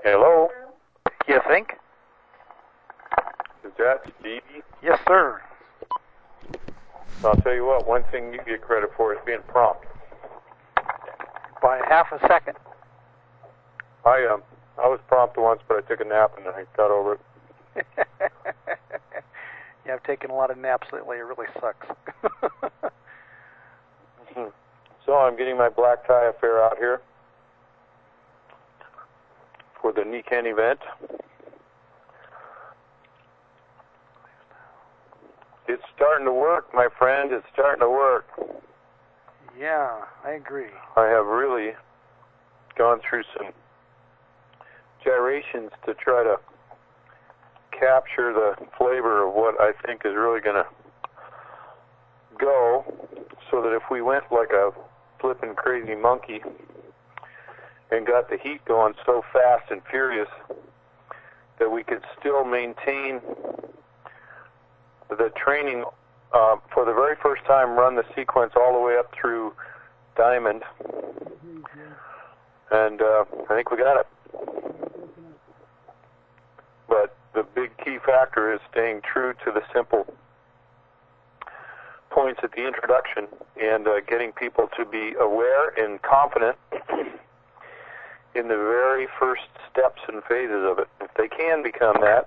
Hello? You think? Is that Stevie? Yes, sir. I'll tell you what, one thing you get credit for is being prompt. By half a second. I was prompt once, but I took a nap and I got over it. Yeah, I've taken a lot of naps lately. It really sucks. So I'm getting my black tie affair out here for the Niken event. It's starting to work, my friend. It's starting to work. Yeah, I agree. I have really gone through some gyrations to try to capture the flavor of what I think is really going to go, so that if we went like a flippin' crazy monkey and got the heat going so fast and furious that we could still maintain the training for the very first time, run the sequence all the way up through Diamond. And I think we got it. But the big key factor is staying true to the simple points at the introduction and getting people to be aware and confident in the very first steps and phases of it. If they can become that,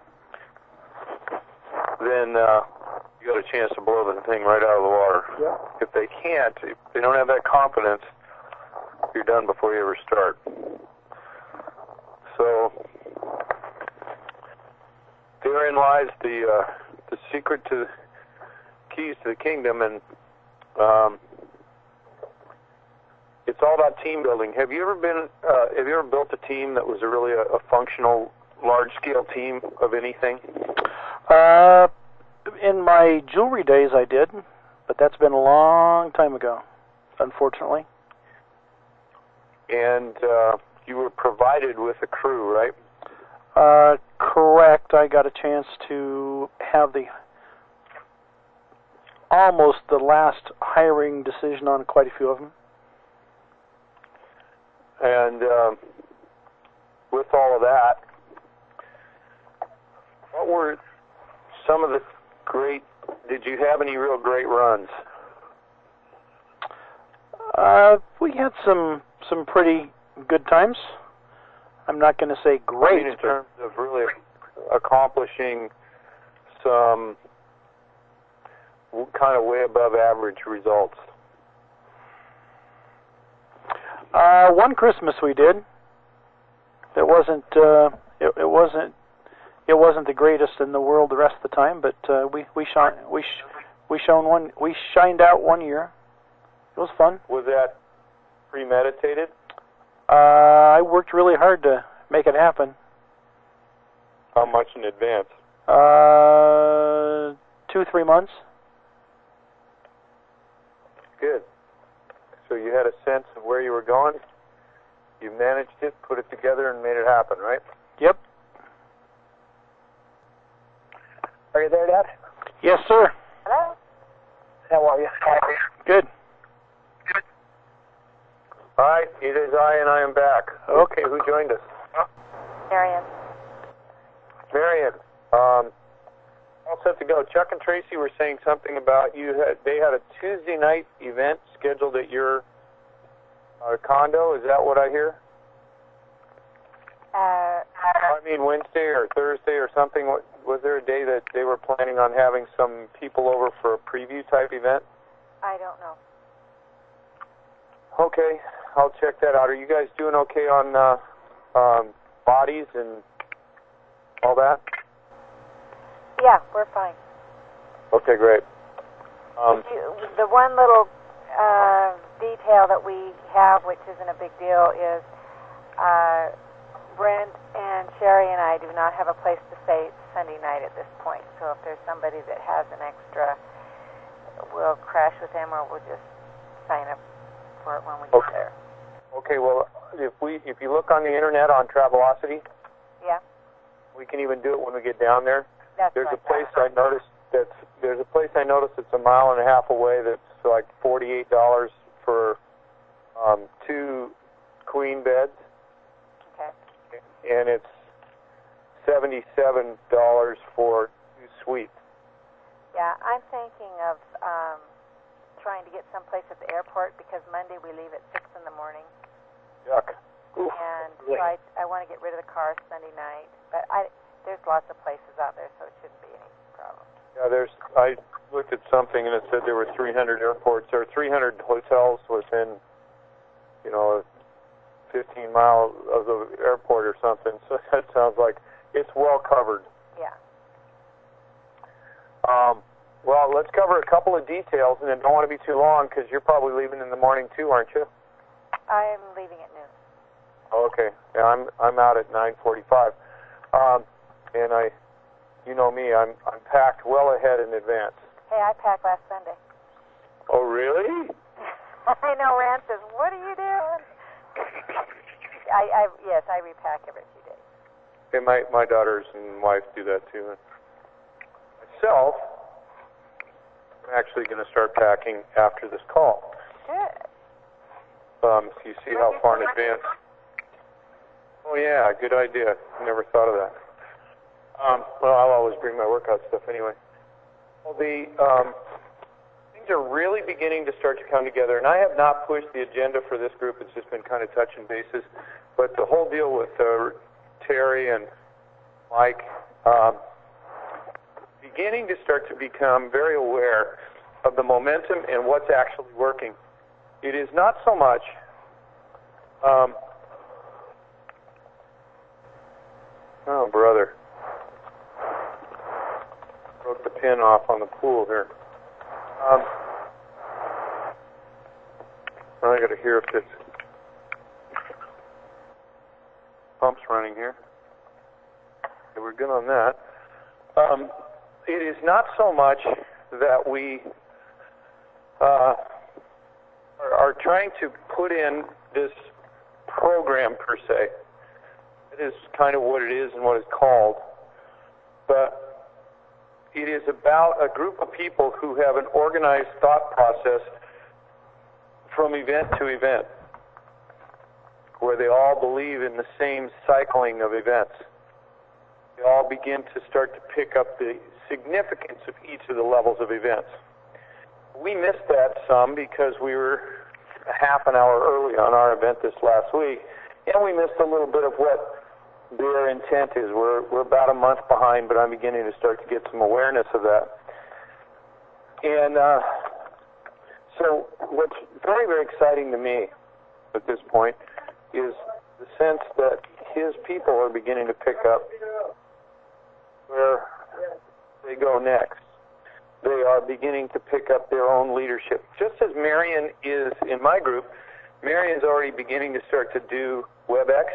then you got a chance to blow the thing right out of the water. Yeah. If they can't, if they don't have that confidence, you're done before you ever start. So therein lies the secret to keys to the kingdom, and it's all about team building. Have you ever built a team that was really a functional, large-scale team of anything? In my jewelry days, I did, but that's been a long time ago, unfortunately. And you were provided with a crew, right? Correct. I got a chance to have almost the last hiring decision on quite a few of them. And with all of that, what were some of the did you have any real great runs? We had some pretty good times. I'm not going to say great. I mean, in terms of really accomplishing some kind of way above average results. One Christmas we did. It wasn't. It wasn't the greatest in the world the rest of the time, but we shined out one year. It was fun. Was that premeditated? I worked really hard to make it happen. How much in advance? 2-3 months. Good. So you had a sense of where you were going. You managed it, put it together, and made it happen, right? Yep. Are you there, Dad? Yes, sir. Hello? How are you? Good. Good. All right, it is I, and I am back. Okay, who joined us? Marion. Marion. All set to go. Chuck and Tracy were saying something about they had a Tuesday night event scheduled at your condo. Is that what I hear? I mean Wednesday or Thursday or something. Was there a day that they were planning on having some people over for a preview type event? I don't know. Okay, I'll check that out. Are you guys doing okay on bodies and all that? Yeah, we're fine. Okay, great. The one little detail that we have, which isn't a big deal, is Brent and Sherry and I do not have a place to stay Sunday night at this point. So if there's somebody that has an extra, we'll crash with them, or we'll just sign up for it when we get there. Okay, well, if you look on the internet on Travelocity, yeah, we can even do it when we get down there. There's a place I noticed that's a mile and a half away that's like $48 for 2 queen beds. Okay. and it's $77 for 2 suites. Yeah, I'm thinking of trying to get someplace at the airport because Monday we leave at 6 in the morning. Yuck. And so I want to get rid of the car Sunday night. But there's lots of places out there, so it shouldn't be any problem. Yeah, I looked at something and it said there were 300 airports or 300 hotels within, 15 miles of the airport or something. So that sounds like it's well covered. Yeah. Well, let's cover a couple of details, and it don't want to be too long because you're probably leaving in the morning too, aren't you? I'm leaving at noon. Oh, okay. Yeah, I'm out at 9:45, and you know me, I'm packed well ahead in advance. Hey, I packed last Sunday. Oh, really? I know Rand says, "What are you doing?" Yes, I repack every few days. Okay, my daughters and wife do that too. Myself, I'm actually going to start packing after this call. Good. So you see how far in advance. Oh yeah, good idea. Never thought of that. Well, I'll always bring my workout stuff anyway. Well, the things are really beginning to start to come together, and I have not pushed the agenda for this group. It's just been kind of touching bases. But the whole deal with Terry and Mike, beginning to start to become very aware of the momentum and what's actually working. It is not so much oh, brother. Broke the pin off on the pool here. I got to hear if this pump's running here. Okay, we're good on that. It is not so much that we are trying to put in this program per se. It is kind of what it is and what it's called. But it is about a group of people who have an organized thought process from event to event, where they all believe in the same cycling of events. They all begin to start to pick up the significance of each of the levels of events. We missed that some because we were a half an hour early on our event this last week, and we missed a little bit of what their intent is. We're about a month behind, but I'm beginning to start to get some awareness of that. And so what's very, very exciting to me at this point is the sense that his people are beginning to pick up where they go next. They are beginning to pick up their own leadership. Just as Marion is in my group, Marion's already beginning to start to do WebEx.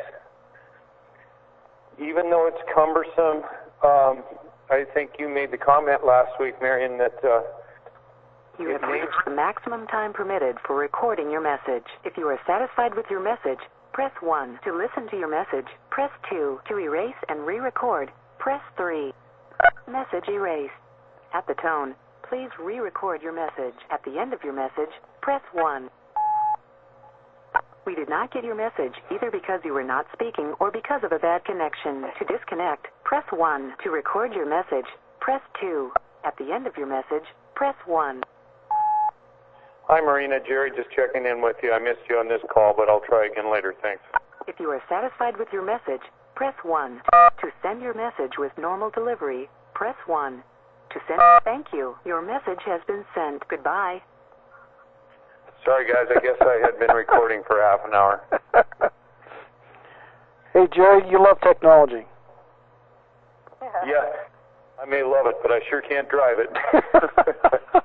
Even though it's cumbersome, I think you made the comment last week, Marion, that you have reached the maximum time permitted for recording your message. If you are satisfied with your message, press 1. To listen to your message, press 2. To erase and re-record, press 3. Message erased. At the tone, please re-record your message. At the end of your message, press 1. We did not get your message, either because you were not speaking or because of a bad connection. To disconnect, press 1. To record your message, press 2. At the end of your message, press 1. Hi, Marina. Jerry just checking in with you. I missed you on this call, but I'll try again later. Thanks. If you are satisfied with your message, press 1. To send your message with normal delivery, press 1. To send, thank you. Your message has been sent. Goodbye. Sorry, guys. I guess I had been recording for half an hour. Hey, Jerry, you love technology. Yeah, I may love it, but I sure can't drive it.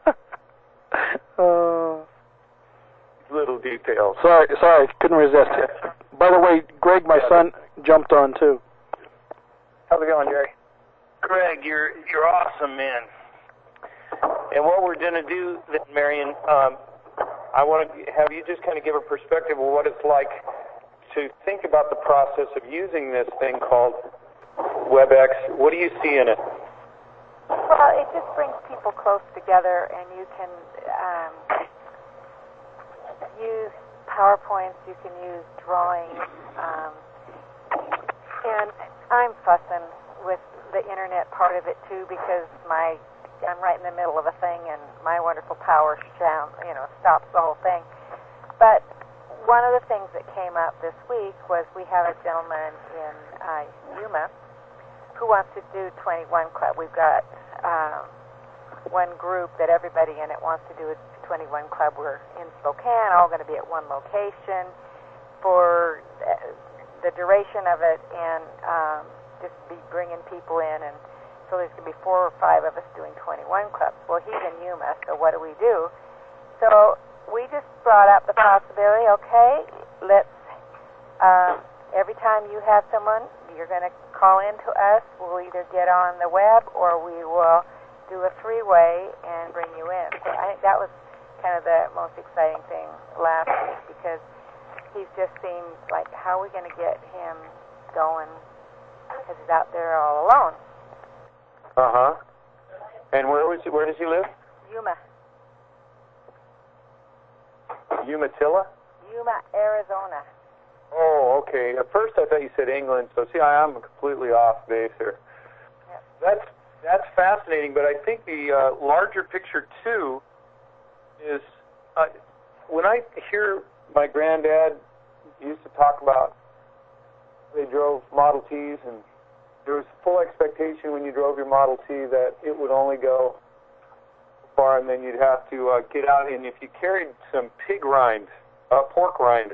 Little details. Sorry, couldn't resist it. By the way, Greg, my son, jumped on too. How's it going, Jerry? Greg, you're awesome, man. And what we're going to do then, Marion, I want to have you just kind of give a perspective of what it's like to think about the process of using this thing called WebEx. What do you see in it? Well, it just brings people close together, and you can use PowerPoints, you can use drawings. I'm fussing with the internet part of it too because I'm right in the middle of a thing and my wonderful power stops the whole thing. But one of the things that came up this week was we have a gentleman in Yuma who wants to do 21 Club. We've got one group that everybody in it wants to do a 21 Club. We're in Spokane, all going to be at one location for the duration of it, and just be bringing people in, and so there's going to be 4 or 5 of us doing 21 Clubs. Well, he's in Yuma, so what do we do? So we just brought up the possibility, okay, let's, every time you have someone, you're going to call in to us. We'll either get on the web or we will do a 3-way and bring you in. So I think that was kind of the most exciting thing last week because he's just seemed like, how are we going to get him going because he's out there all alone. Uh-huh. And where does he live? Yuma. Umatilla? Yuma, Arizona. Oh, okay. At first I thought you said England, so see, I'm completely off base here. Yep. That's fascinating, but I think the larger picture, too, is when I hear my granddad used to talk about they drove Model Ts, and there was full expectation when you drove your Model T that it would only go far, and then you'd have to get out, and if you carried some pork rind,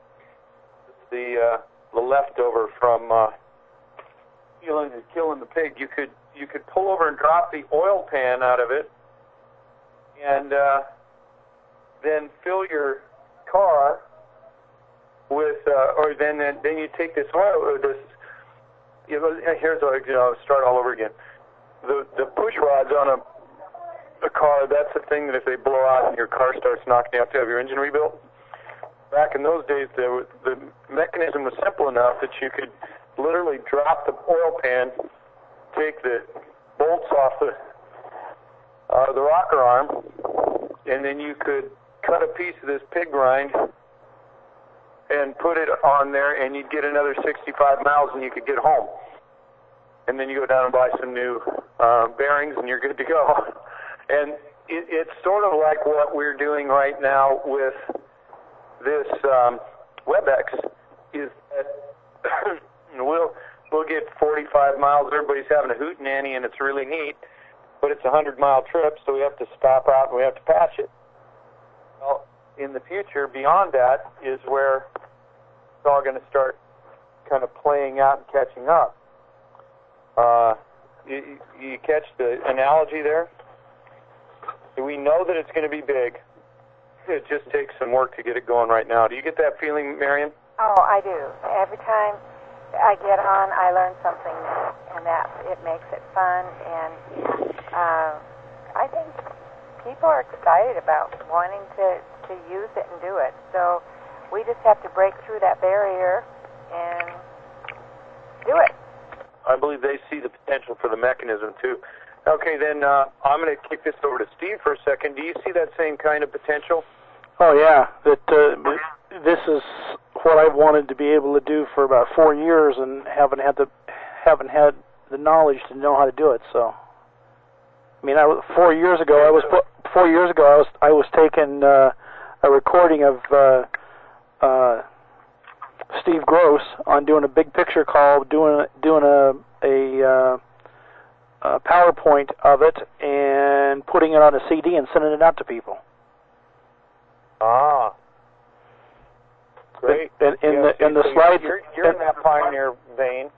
the leftover from killing the pig, you could pull over and drop the oil pan out of it, and then fill your car with, or then you take this oil. Here's start all over again. The push rods on a car, that's the thing that if they blow out and your car starts knocking, you have to have your engine rebuilt. Back in those days, the mechanism was simple enough that you could literally drop the oil pan, take the bolts off the rocker arm, and then you could cut a piece of this pig rind and put it on there, and you'd get another 65 miles, and you could get home. And then you go down and buy some new bearings, and you're good to go. And it's sort of like what we're doing right now with this WebEx, is that we'll get 45 miles. Everybody's having a hootenanny, and it's really neat, but it's a 100-mile trip, so we have to stop out and we have to patch it. Well, in the future, beyond that, is where it's all going to start kind of playing out and catching up. You catch the analogy there? We know that it's going to be big. It just takes some work to get it going right now. Do you get that feeling, Marion? Oh, I do. Every time I get on, I learn something new, and that it makes it fun. And I think people are excited about wanting to use it and do it. So we just have to break through that barrier and do it. I believe they see the potential for the mechanism, too. Okay, then I'm going to kick this over to Steve for a second. Do you see that same kind of potential? Oh, yeah. This is what I've wanted to be able to do for about 4 years and haven't had the knowledge to know how to do it. So, I mean, 4 years ago I was taking a recording of Steve Gross on doing a big picture call, doing a PowerPoint of it and putting it on a CD and sending it out to people. Ah, great. In the slides, you're in that pioneer vein.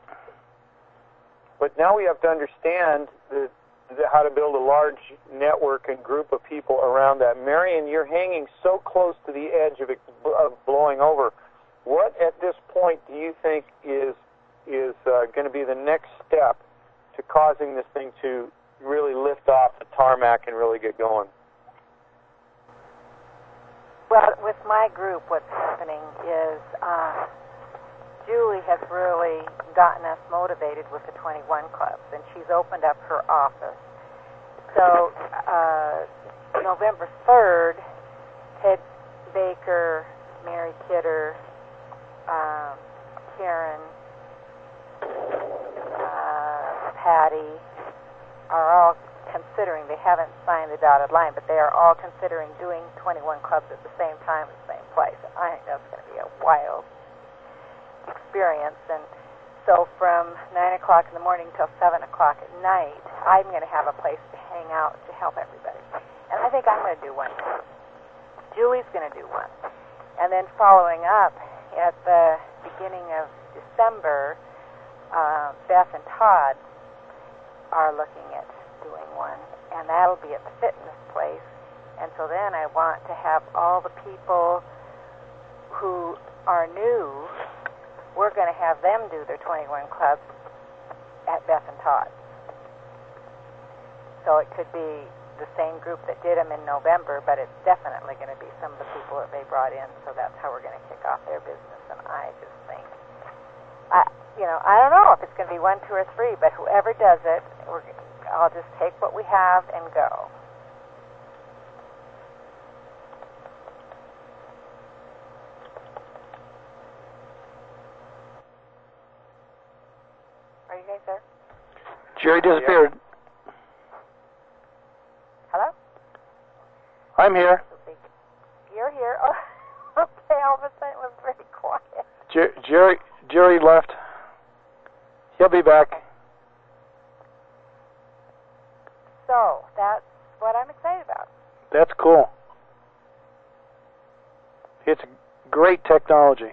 But now we have to understand how to build a large network and group of people around that. Marion, you're hanging so close to the edge of it blowing over. What at this point do you think is going to be the next step to causing this thing to really lift off the tarmac and really get going? Well, with my group, what's happening is Julie has really gotten us motivated with the 21 Clubs, and she's opened up her office. So November 3rd, Ted Baker, Mary Kidder, Karen, Patty are all considering, they haven't signed the dotted line, but they are all considering doing 21 clubs at the same time in the same place. I think that's going to be a wild experience. And so from 9 o'clock in the morning till 7 o'clock at night, I'm going to have a place to hang out to help everybody. And I think I'm going to do one. Julie's going to do one. And then following up at the beginning of December, Beth and Todd are looking at doing one, and that'll be at the fitness place. And so then I want to have all the people who are new, we're going to have them do their 21 clubs at Beth and Todd. So it could be the same group that did them in November, but it's definitely going to be some of the people that they brought in, so that's how we're going to kick off their business. And I just think, I don't know if it's going to be 1, 2, or 3, but whoever does it, I'll just take what we have and go. Are you guys there? Jerry disappeared. Hello? I'm here. You're here. Oh, okay, all of a sudden it was very quiet. Jerry left. He'll be back. So, that's what I'm excited about. That's cool. It's great technology.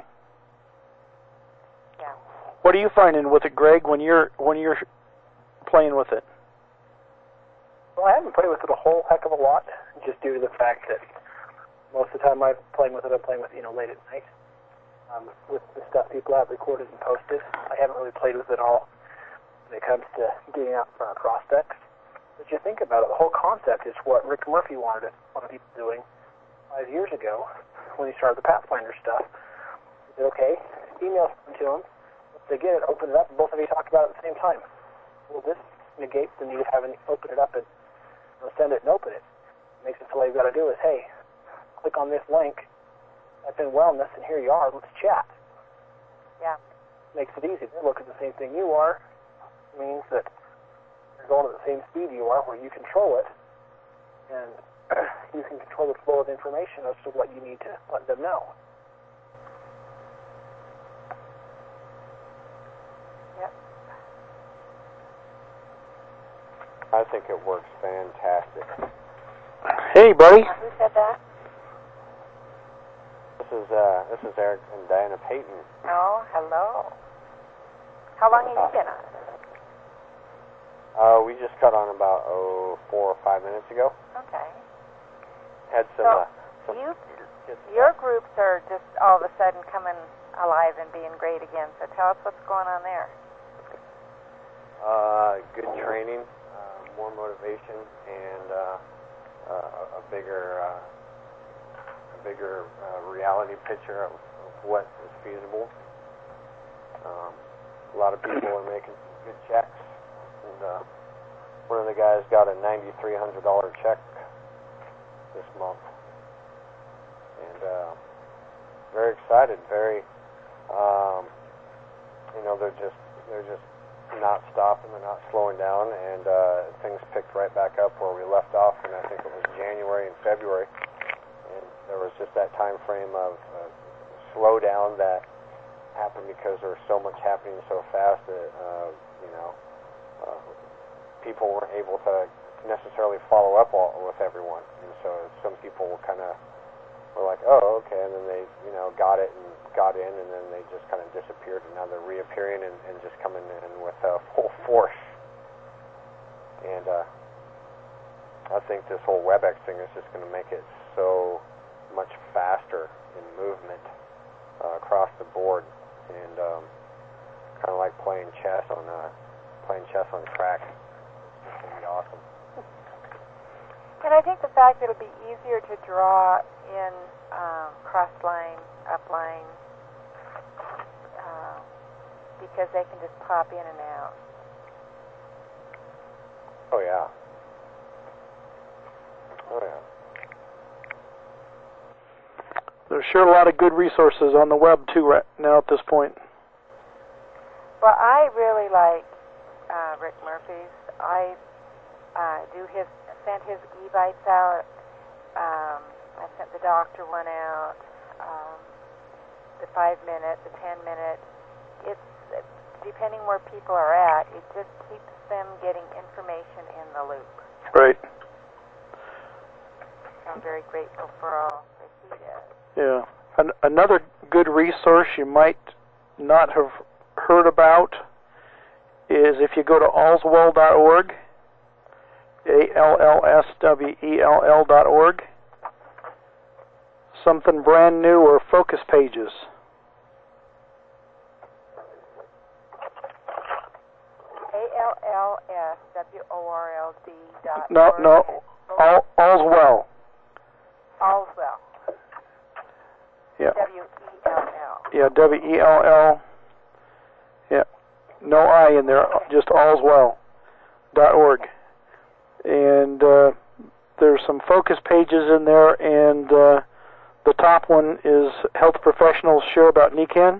Yeah. What are you finding with it, Greg, when you're playing with it? Well, I haven't played with it a whole heck of a lot, just due to the fact that most of the time I'm playing with it late at night. With the stuff people have recorded and posted, I haven't really played with it all when it comes to getting out in front of prospects. But you think about it, the whole concept is what Rick Murphy wanted people doing 5 years ago when he started the Pathfinder stuff. He said, okay, email something to them. If they get it, open it up, and both of you talk about it at the same time. Well, this negates the need of having to open it up and send it and open it. Makes it so all you've got to do is, hey, click on this link, type in wellness, and here you are, let's chat. Yeah. Makes it easy. They look at the same thing you are. It means that you're going at the same speed you are, where you control it, and you can control the flow of information as to what you need to let them know. Yep. I think it works fantastic. Hey, buddy. Who said that? This is Eric and Diana Payton. Oh, hello. How long have you been on? We just got on about 4 or 5 minutes ago. Okay. Had some. So your groups are just all of a sudden coming alive and being great again. So tell us what's going on there. Good training, more motivation, and a bigger reality picture of what is feasible. A lot of people are making some good checks, and one of the guys got a $9,300 check this month, and very excited. Very, they're just not stopping. They're not slowing down, and things picked right back up where we left off. And I think it was January and February. There was just that time frame of slowdown that happened because there was so much happening so fast that people weren't able to necessarily follow up with everyone, and so some people were like, oh, okay, and then they got it and got in, and then they just kind of disappeared, and now they're reappearing and just coming in with full force. And I think this whole WebEx thing is just going to make it so much faster in movement across the board, and kind of like playing chess on track. It's going to be awesome. And I think the fact that it'll be easier to draw in cross-line, up-line, because they can just pop in and out. Oh, yeah. Oh, yeah. There's sure a lot of good resources on the web, too, right now at this point. Well, I really like Rick Murphy's. I sent his e-bites out. I sent the doctor one out. The 5-minute, the 10-minute. It's depending where people are at. It just keeps them getting information in the loop. Right. I'm very grateful for all that he does. Yeah. Another good resource you might not have heard about is if you go to allswell.org, ALLSWELL.org, something brand new or focus pages. ALLSWORLD.org. No, Allswell. Allswell. Yeah. WELL. Yeah, WELL. Yeah. No I in there, just allswell.org. And there's some focus pages in there, and the top one is Health Professionals Share About NECAN.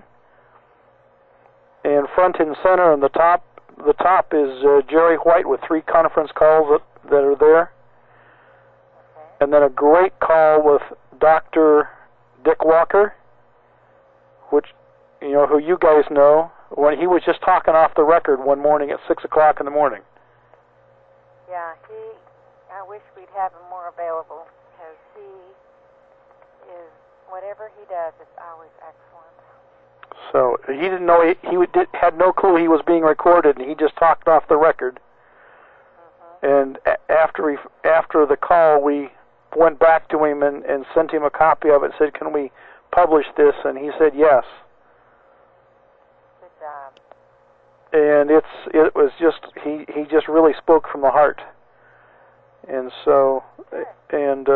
And front and center on the top is Jerry White with 3 conference calls that are there. Okay. And then a great call with Dr. Dick Walker, which, who you guys know, when he was just talking off the record one morning at 6 o'clock in the morning. Yeah, I wish we'd have him more available, because he is, whatever he does, it's always excellent. So he didn't know, he had no clue he was being recorded, and he just talked off the record. Mm-hmm. And after the call, we went back to him and sent him a copy of it, said, can we publish this? And he said yes. Good job. And it was just, he just really spoke from the heart. And so, and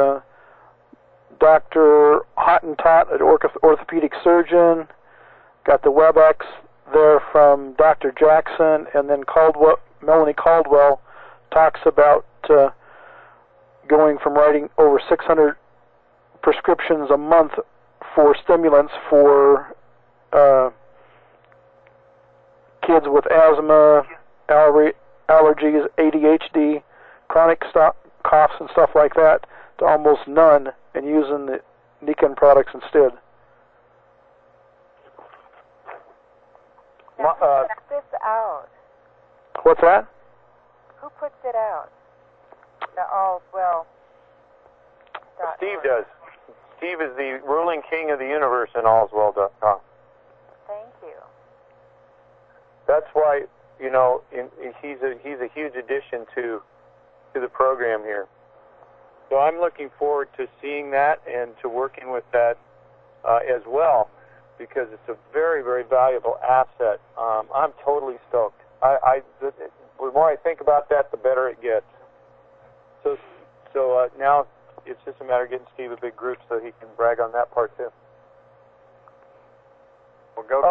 Dr. Hottentot, an orthopedic surgeon, got the WebEx there from Dr. Jackson, and then Melanie Caldwell talks about going from writing over 600 prescriptions a month for stimulants for kids with asthma, allergies, ADHD, chronic coughs and stuff like that, to almost none, and using the NECAN products instead. Now, who puts this out? What's that? Who puts it out? The Allswell. Steve does. Steve is the ruling king of the universe in Allswell.com. Thank you. That's why, he's a huge addition to the program here. So I'm looking forward to seeing that and to working with that as well, because it's a very, very valuable asset. I'm totally stoked. The more I think about that, the better it gets. So now it's just a matter of getting Steve a big group so he can brag on that part too. Well, go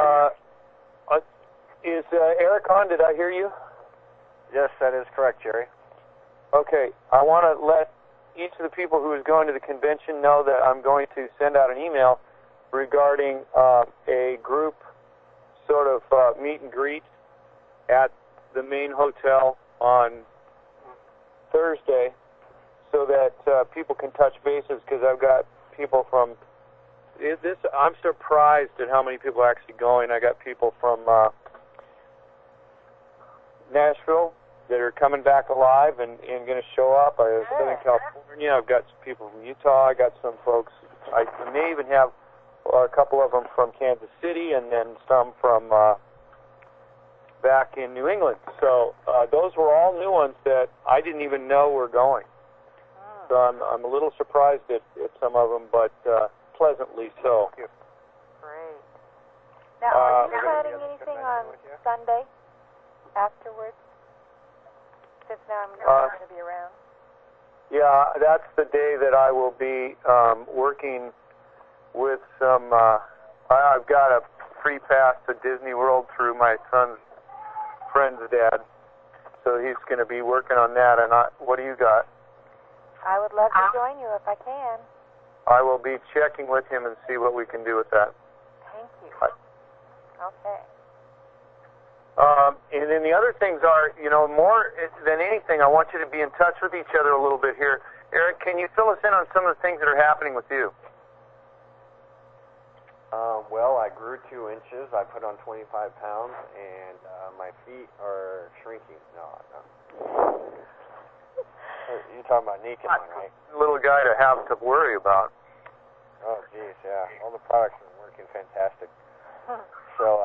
Is Eric on? Did I hear you? Yes, that is correct, Jerry. Okay, I want to let each of the people who is going to the convention know that I'm going to send out an email regarding a group sort of meet and greet at the main hotel on Thursday, so that people can touch bases, because I've got people from I'm surprised at how many people are actually going. I got people from Nashville that are coming back alive and going to show up. I have Southern California. I've got some people from Utah. I got some folks. I may even have a couple of them from Kansas City, and then some from back in New England. So those were all new ones that I didn't even know were going. So I'm a little surprised at some of them, but pleasantly so. Great. Now, are you planning anything on Sunday afterwards? Since now I'm not going to be around. Yeah, that's the day that I will be working with some. I've got a free pass to Disney World through my son's friend's dad, so he's going to be working on that. And what do you got? I would love to join you if I can. I will be checking with him and see what we can do with that. Thank you. Right. Okay. and then the other things are, more than anything, I want you to be in touch with each other a little bit here. Eric, can you fill us in on some of the things that are happening with you? Well, I grew 2 inches. I put on 25 pounds, and my feet are shrinking. No. You're talking about Nikan, right? Little guy to have to worry about. Oh, geez, yeah. All the products are working fantastic. So,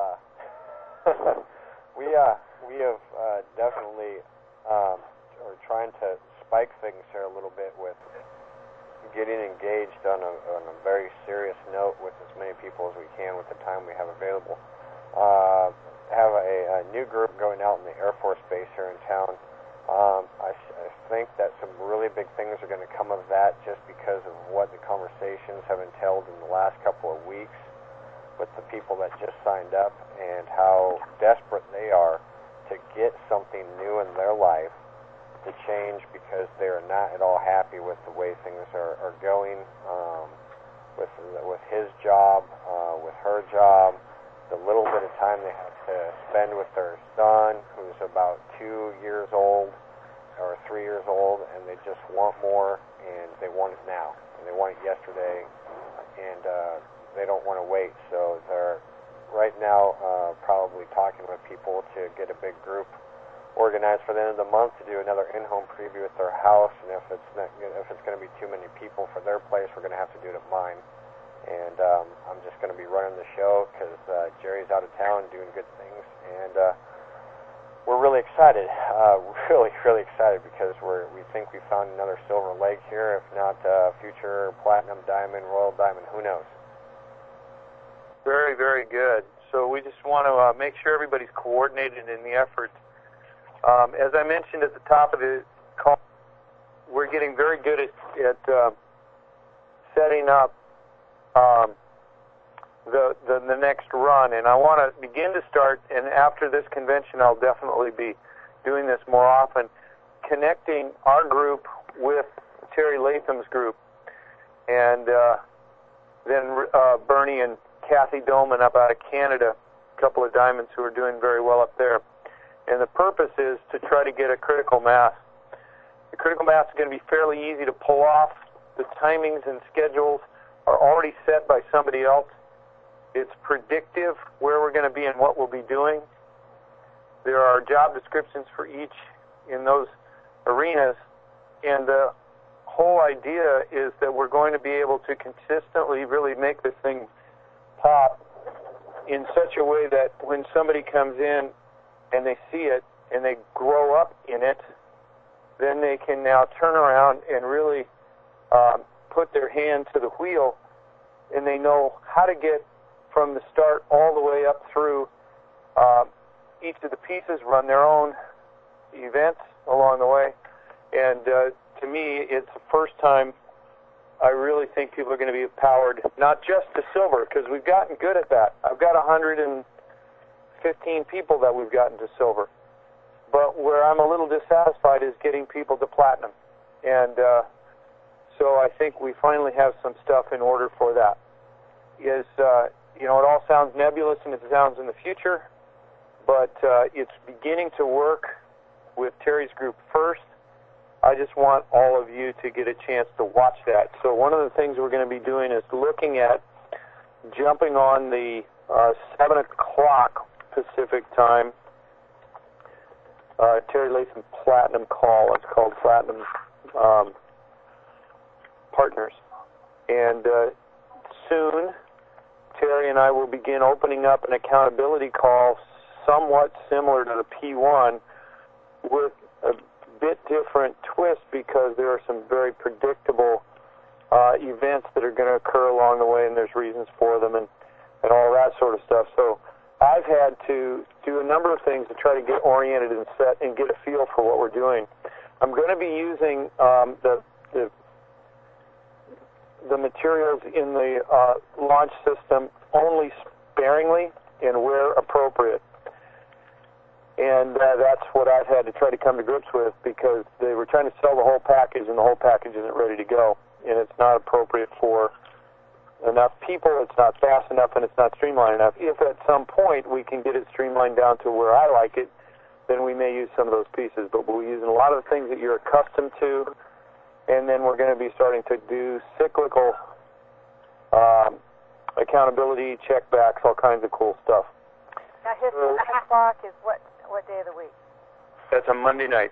we have definitely are trying to spike things here a little bit with getting engaged on a very serious note with as many people as we can with the time we have available. Have a new group going out in the Air Force Base here in town. I think that some really big things are going to come of that just because of what the conversations have entailed in the last couple of weeks with the people that just signed up and how desperate they are to get something new in their life to change because they are not at all happy with the way things are going with his job, with her job, the little bit of time they have to spend with their son, who's about 2 years old or 3 years old, and they just want more, and they want it now, and they want it yesterday, and they don't want to wait. So they're right now probably talking with people to get a big group organized for the end of the month to do another in-home preview at their house, and if it's going to be too many people for their place, we're going to have to do it at mine. And I'm just going to be running the show because Jerry's out of town doing good things, and we're really excited, really excited because we think we found another silver lake here, if not future platinum, diamond, royal diamond, who knows. Very, very good. So we just want to make sure everybody's coordinated in the effort. As I mentioned at the top of the call, we're getting very good at setting up the next run, and I want to begin to start, and after this convention I'll definitely be doing this more often, connecting our group with Terry Latham's group, and then Bernie and Kathy Dolman up out of Canada, a couple of diamonds who are doing very well up there. And the purpose is to try to get a critical mass. The critical mass is going to be fairly easy to pull off. The timings and schedules are already set by somebody else. It's predictive where we're going to be and what we'll be doing. There are job descriptions for each in those arenas. And the whole idea is that we're going to be able to consistently really make this thing pop in such a way that when somebody comes in and they see it, and they grow up in it, then they can now turn around and really put their hand to the wheel, and they know how to get from the start all the way up through each of the pieces, run their own events along the way. And to me, it's the first time I really think people are going to be empowered, not just to silver, because we've gotten good at that. I've got 115 people that we've gotten to silver. But where I'm a little dissatisfied is getting people to platinum. And so I think we finally have some stuff in order for that. It all sounds nebulous and it sounds in the future, but it's beginning to work with Terry's group first. I just want all of you to get a chance to watch that. So one of the things we're going to be doing is looking at jumping on the 7 o'clock Pacific time Terry Latham Platinum Call. It's called Platinum Partners. And soon, Terry and I will begin opening up an accountability call somewhat similar to the P1 with a bit different twist because there are some very predictable events that are going to occur along the way, and there's reasons for them and all that sort of stuff. So I've had to do a number of things to try to get oriented and set and get a feel for what we're doing. I'm going to be using the materials in the launch system only sparingly and where appropriate. And that's what I've had to try to come to grips with because they were trying to sell the whole package and the whole package isn't ready to go. And it's not appropriate for enough people, it's not fast enough, and it's not streamlined enough. If at some point we can get it streamlined down to where I like it, then we may use some of those pieces. But we're using a lot of the things that you're accustomed to, and then we're going to be starting to do cyclical accountability, checkbacks, all kinds of cool stuff. Now, his 7 o'clock is what day of the week? That's a Monday night.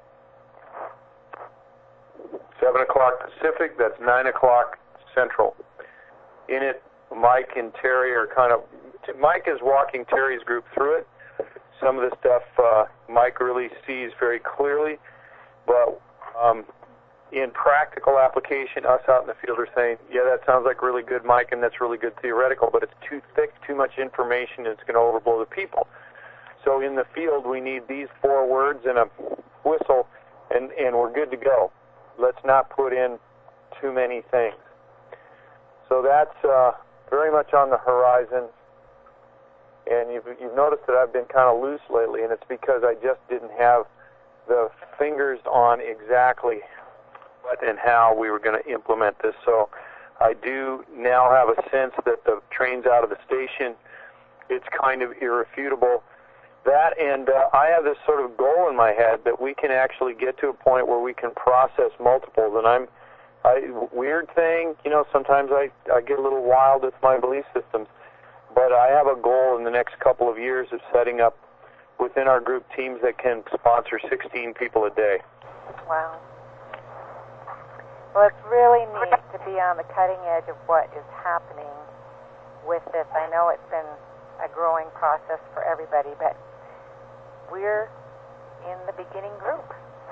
7 o'clock Pacific, that's 9 o'clock Central. In it, Mike and Terry are Mike is walking Terry's group through it. Some of the stuff Mike really sees very clearly, but in practical application, us out in the field are saying, yeah, that sounds like really good, Mike, and that's really good theoretical, but it's too thick, too much information, and it's going to overblow the people. So in the field, we need these 4 words and a whistle, and we're good to go. Let's not put in too many things. So that's very much on the horizon. And you've noticed that I've been kind of loose lately, and it's because I just didn't have the fingers on exactly what and how we were going to implement this. So I do now have a sense that the train's out of the station. It's kind of irrefutable. That, and I have this sort of goal in my head that we can actually get to a point where we can process multiples. And weird thing, sometimes I get a little wild with my belief systems, but I have a goal in the next couple of years of setting up within our group teams that can sponsor 16 people a day. Wow. Well, it's really neat to be on the cutting edge of what is happening with this. I know it's been a growing process for everybody, but we're in the beginning group.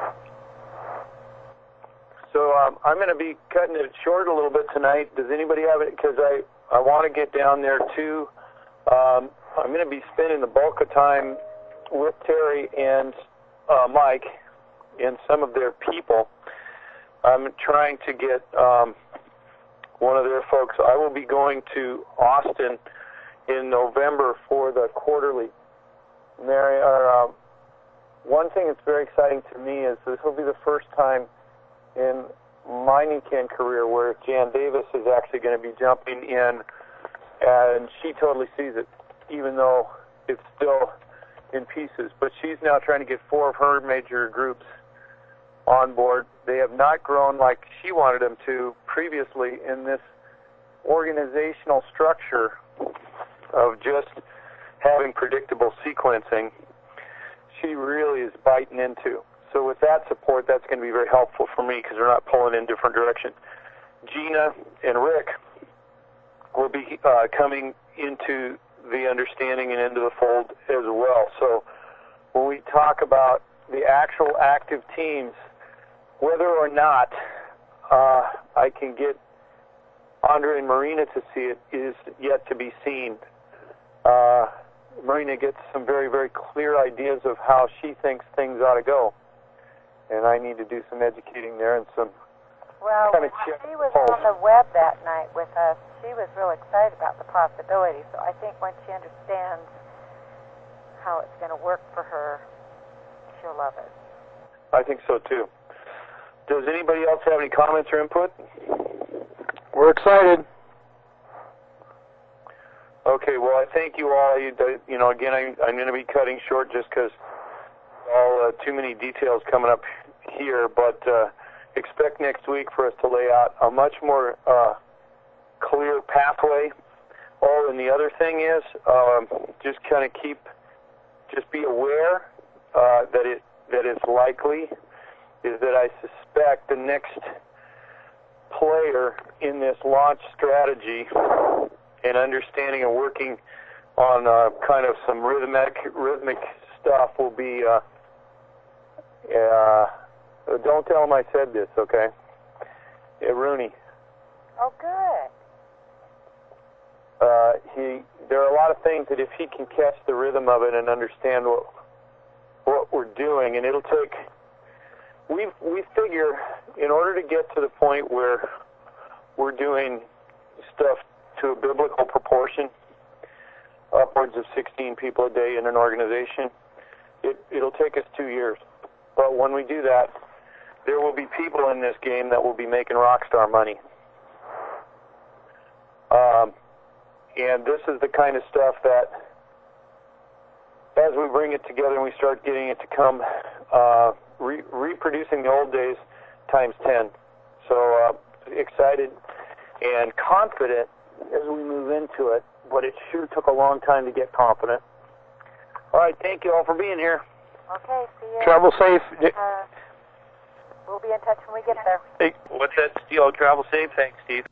So I'm going to be cutting it short a little bit tonight. Does anybody have it? Because I want to get down there too. I'm going to be spending the bulk of time with Terry and Mike and some of their people. I'm trying to get one of their folks. I will be going to Austin in November for the quarterly. One thing that's very exciting to me is this will be the first time in my NECAN career where Jan Davis is actually going to be jumping in, and she totally sees it, even though it's still in pieces. But she's now trying to get 4 of her major groups on board. They have not grown like she wanted them to previously in this organizational structure of just having predictable sequencing. She really is biting into. So with that support, that's going to be very helpful for me because they're not pulling in different directions. Gina and Rick will be coming into the understanding and into the fold as well. So when we talk about the actual active teams, whether or not I can get Andre and Marina to see it is yet to be seen. Marina gets some very, very clear ideas of how she thinks things ought to go. And I need to do some educating there and some kind of check. She was on the web that night with us. She was real excited about the possibility. So I think once she understands how it's going to work for her, she'll love it. I think so too. Does anybody else have any comments or input? We're excited. Okay, well, I thank you all. Again, I'm going to be cutting short just because all too many details coming up here, but expect next week for us to lay out a much more clear pathway. Oh, and the other thing is just kind of be aware that it's likely is that I suspect the next player in this launch strategy and understanding and working on kind of some rhythmic stuff will be, don't tell him I said this, okay? Rooney. Oh, good. There are a lot of things that if he can catch the rhythm of it and understand what we're doing, and it'll take, we figure in order to get to the point where we're doing stuff to a biblical proportion, upwards of 16 people a day in an organization, it'll take us 2 years. But when we do that, there will be people in this game that will be making rock star money. And this is the kind of stuff that as we bring it together and we start getting it to come, reproducing the old days times 10. So excited and confident as we move into it, but it sure took a long time to get confident. All right, thank you all for being here. Okay, see you. Travel safe. We'll be in touch when we get there. Hey. What's that, Steve? Travel safe? Thanks, Steve.